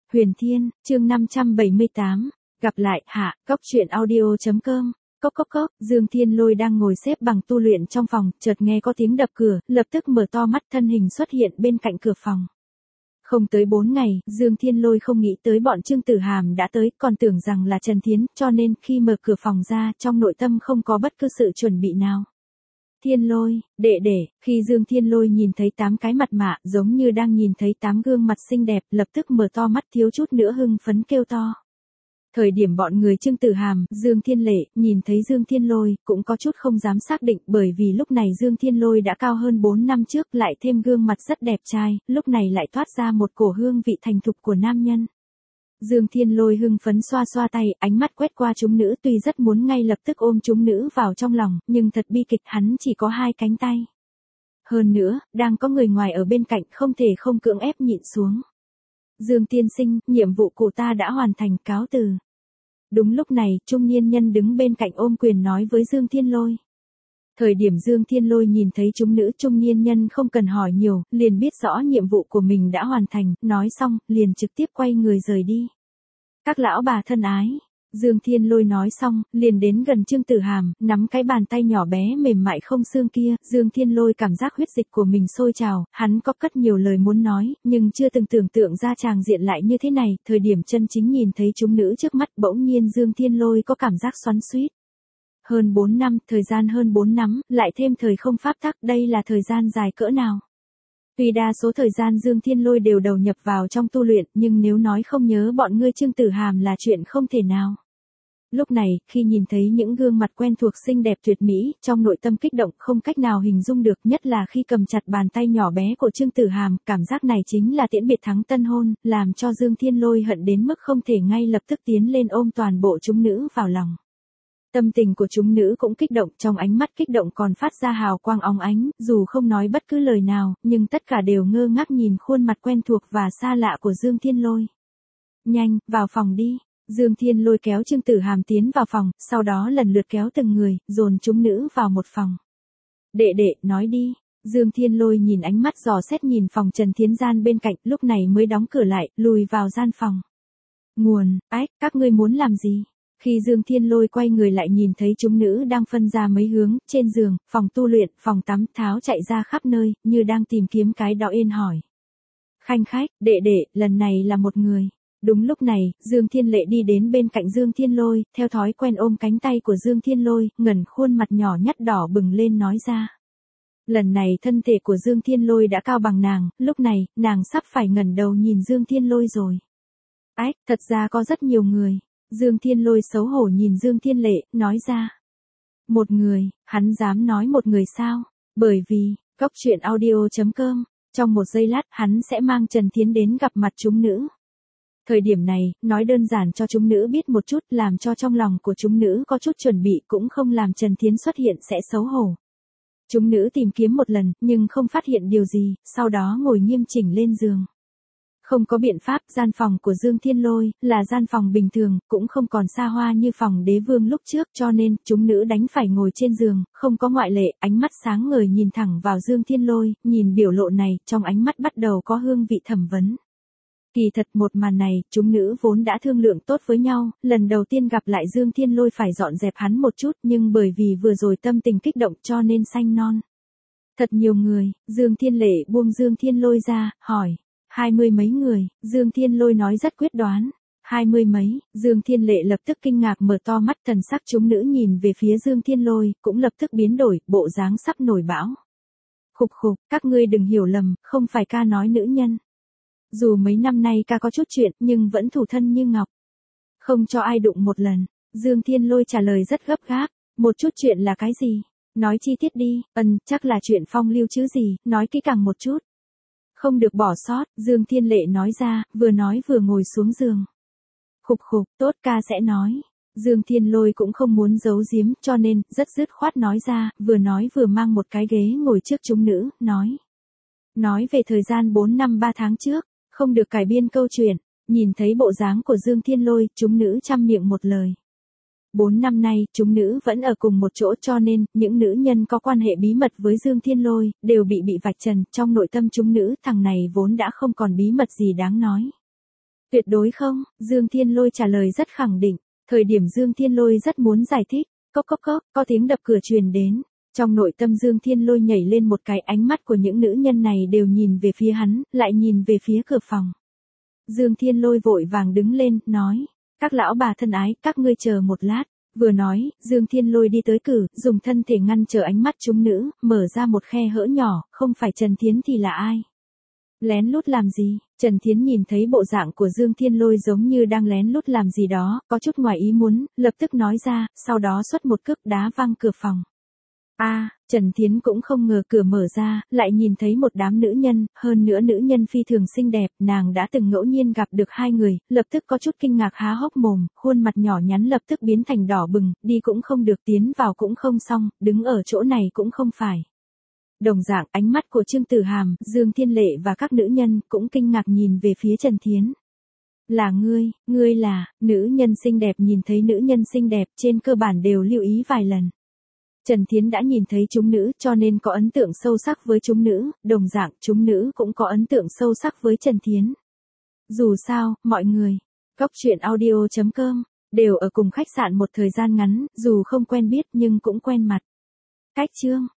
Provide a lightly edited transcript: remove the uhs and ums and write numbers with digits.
Huyền Thiên, chương 578, gặp lại, hạ, cốc truyện audio.com. Cốc cốc cốc, Dương Thiên Lôi đang ngồi xếp bằng tu luyện trong phòng, chợt nghe có tiếng đập cửa, lập tức mở to mắt, thân hình xuất hiện bên cạnh cửa phòng. Không tới 4 ngày, Dương Thiên Lôi không nghĩ tới bọn Trương Tử Hàm đã tới, còn tưởng rằng là Trần Thiến, cho nên khi mở cửa phòng ra, trong nội tâm không có bất cứ sự chuẩn bị nào. Thiên Lôi, đệ, khi Dương Thiên Lôi nhìn thấy 8 cái mặt mạ, giống như đang nhìn thấy 8 gương mặt xinh đẹp, lập tức mở to mắt, thiếu chút nữa hưng phấn kêu to. Thời điểm bọn người Trương Tử Hàm, Dương Thiên Lệ, nhìn thấy Dương Thiên Lôi, cũng có chút không dám xác định, bởi vì lúc này Dương Thiên Lôi đã cao hơn 4 năm trước, lại thêm gương mặt rất đẹp trai, lúc này lại thoát ra một cổ hương vị thành thục của nam nhân. Dương Thiên Lôi hưng phấn xoa xoa tay, ánh mắt quét qua chúng nữ, tuy rất muốn ngay lập tức ôm chúng nữ vào trong lòng, nhưng thật bi kịch, hắn chỉ có 2 cánh tay. Hơn nữa, đang có người ngoài ở bên cạnh, không thể không cưỡng ép nhịn xuống. Dương tiên sinh, nhiệm vụ của ta đã hoàn thành, cáo từ. Đúng lúc này, trung niên nhân đứng bên cạnh ôm quyền nói với Dương Thiên Lôi. Thời điểm Dương Thiên Lôi nhìn thấy chúng nữ, trung niên nhân không cần hỏi nhiều, liền biết rõ nhiệm vụ của mình đã hoàn thành, nói xong, liền trực tiếp quay người rời đi. Các lão bà thân ái. Dương Thiên Lôi nói xong, liền đến gần Trương Tử Hàm, nắm cái bàn tay nhỏ bé mềm mại không xương kia, Dương Thiên Lôi cảm giác huyết dịch của mình sôi trào, hắn có cất nhiều lời muốn nói, nhưng chưa từng tưởng tượng ra tràng diện lại như thế này, thời điểm chân chính nhìn thấy chúng nữ trước mắt, bỗng nhiên Dương Thiên Lôi có cảm giác xoắn xuýt. Hơn 4 năm, thời gian hơn 4 năm, lại thêm thời không pháp tắc, đây là thời gian dài cỡ nào? Tuy đa số thời gian Dương Thiên Lôi đều đầu nhập vào trong tu luyện, nhưng nếu nói không nhớ bọn ngươi Trương Tử Hàm là chuyện không thể nào. Lúc này, khi nhìn thấy những gương mặt quen thuộc xinh đẹp tuyệt mỹ, trong nội tâm kích động không cách nào hình dung được, nhất là khi cầm chặt bàn tay nhỏ bé của Trương Tử Hàm, cảm giác này chính là tiễn biệt thắng tân hôn, làm cho Dương Thiên Lôi hận đến mức không thể ngay lập tức tiến lên ôm toàn bộ chúng nữ vào lòng. Tâm tình của chúng nữ cũng kích động, trong ánh mắt kích động còn phát ra hào quang óng ánh, dù không nói bất cứ lời nào, nhưng tất cả đều ngơ ngác nhìn khuôn mặt quen thuộc và xa lạ của Dương Thiên Lôi. Nhanh, vào phòng đi. Dương Thiên Lôi kéo Trương Tử Hàm tiến vào phòng, sau đó lần lượt kéo từng người, dồn chúng nữ vào một phòng. Đệ, nói đi. Dương Thiên Lôi nhìn ánh mắt dò xét nhìn phòng Trần Thiến gian bên cạnh, lúc này mới đóng cửa lại, lùi vào gian phòng. Nguồn, các ngươi muốn làm gì? Khi Dương Thiên Lôi quay người lại nhìn thấy chúng nữ đang phân ra mấy hướng, trên giường, phòng tu luyện, phòng tắm, tháo chạy ra khắp nơi, như đang tìm kiếm cái đó yên hỏi. Khanh khách, đệ, lần này là một người. Đúng lúc này, Dương Thiên Lệ đi đến bên cạnh Dương Thiên Lôi, theo thói quen ôm cánh tay của Dương Thiên Lôi, ngẩng khuôn mặt nhỏ nhắt đỏ bừng lên nói ra. Lần này thân thể của Dương Thiên Lôi đã cao bằng nàng, lúc này, nàng sắp phải ngẩng đầu nhìn Dương Thiên Lôi rồi. Thật ra có rất nhiều người. Dương Thiên Lôi xấu hổ nhìn Dương Thiên Lệ, nói ra. Một người, hắn dám nói một người sao? Bởi vì, cốc truyện audio.com, trong một giây lát, hắn sẽ mang Trần Thiến đến gặp mặt chúng nữ. Thời điểm này, nói đơn giản cho chúng nữ biết một chút, làm cho trong lòng của chúng nữ có chút chuẩn bị, cũng không làm Trần Thiến xuất hiện sẽ xấu hổ. Chúng nữ tìm kiếm một lần, nhưng không phát hiện điều gì, sau đó ngồi nghiêm chỉnh lên giường. Không có biện pháp, gian phòng của Dương Thiên Lôi, là gian phòng bình thường, cũng không còn xa hoa như phòng đế vương lúc trước, cho nên, chúng nữ đánh phải ngồi trên giường, không có ngoại lệ, ánh mắt sáng ngời nhìn thẳng vào Dương Thiên Lôi, nhìn biểu lộ này, trong ánh mắt bắt đầu có hương vị thẩm vấn. Kỳ thật một màn này, chúng nữ vốn đã thương lượng tốt với nhau, lần đầu tiên gặp lại Dương Thiên Lôi phải dọn dẹp hắn một chút, nhưng bởi vì vừa rồi tâm tình kích động cho nên xanh non. Thật nhiều người, Dương Thiên Lệ buông Dương Thiên Lôi ra, hỏi. 20 mấy người, Dương Thiên Lôi nói rất quyết đoán. 20 mấy, Dương Thiên Lệ lập tức kinh ngạc mở to mắt, thần sắc chúng nữ nhìn về phía Dương Thiên Lôi, cũng lập tức biến đổi, bộ dáng sắp nổi bão. Khục, các ngươi đừng hiểu lầm, không phải ca nói nữ nhân. Dù mấy năm nay ca có chút chuyện, nhưng vẫn thủ thân như ngọc. Không cho ai đụng một lần. Dương Thiên Lôi trả lời rất gấp gáp. Một chút chuyện là cái gì? Nói chi tiết đi. Chắc là chuyện phong lưu chứ gì, nói kỹ càng một chút. Không được bỏ sót, Dương Thiên Lệ nói ra, vừa nói vừa ngồi xuống giường. Khục, tốt, ca sẽ nói. Dương Thiên Lôi cũng không muốn giấu giếm, cho nên, rất dứt khoát nói ra, vừa nói vừa mang một cái ghế ngồi trước chúng nữ, nói. Nói về thời gian 4 năm 3 tháng trước, không được cải biên câu chuyện, nhìn thấy bộ dáng của Dương Thiên Lôi, chúng nữ chăm miệng một lời. 4 năm nay, chúng nữ vẫn ở cùng một chỗ cho nên, những nữ nhân có quan hệ bí mật với Dương Thiên Lôi, đều bị vạch trần, trong nội tâm chúng nữ, thằng này vốn đã không còn bí mật gì đáng nói. Tuyệt đối không, Dương Thiên Lôi trả lời rất khẳng định. Thời điểm Dương Thiên Lôi rất muốn giải thích, cốc, có tiếng đập cửa truyền đến. Trong nội tâm Dương Thiên Lôi nhảy lên một cái, ánh mắt của những nữ nhân này đều nhìn về phía hắn, lại nhìn về phía cửa phòng. Dương Thiên Lôi vội vàng đứng lên, nói, các lão bà thân ái, các ngươi chờ một lát. Vừa nói, Dương Thiên Lôi đi tới cửa, dùng thân thể ngăn trở ánh mắt chúng nữ, mở ra một khe hở nhỏ, không phải Trần Thiến thì là ai? Lén lút làm gì? Trần Thiến nhìn thấy bộ dạng của Dương Thiên Lôi giống như đang lén lút làm gì đó, có chút ngoài ý muốn, lập tức nói ra, sau đó xuất một cước đá văng cửa phòng. Trần Thiến cũng không ngờ cửa mở ra, lại nhìn thấy một đám nữ nhân, hơn nữa nữ nhân phi thường xinh đẹp, nàng đã từng ngẫu nhiên gặp được hai người, lập tức có chút kinh ngạc há hốc mồm, khuôn mặt nhỏ nhắn lập tức biến thành đỏ bừng, đi cũng không được, tiến vào cũng không xong, đứng ở chỗ này cũng không phải. Đồng dạng, ánh mắt của Trương Tử Hàm, Dương Thiên Lệ và các nữ nhân cũng kinh ngạc nhìn về phía Trần Thiến. Là ngươi là, nữ nhân xinh đẹp nhìn thấy nữ nhân xinh đẹp trên cơ bản đều lưu ý vài lần. Trần Thiến đã nhìn thấy chúng nữ cho nên có ấn tượng sâu sắc với chúng nữ, đồng dạng chúng nữ cũng có ấn tượng sâu sắc với Trần Thiến. Dù sao, mọi người, coctruyện.audio.com, đều ở cùng khách sạn một thời gian ngắn, dù không quen biết nhưng cũng quen mặt. Cách chương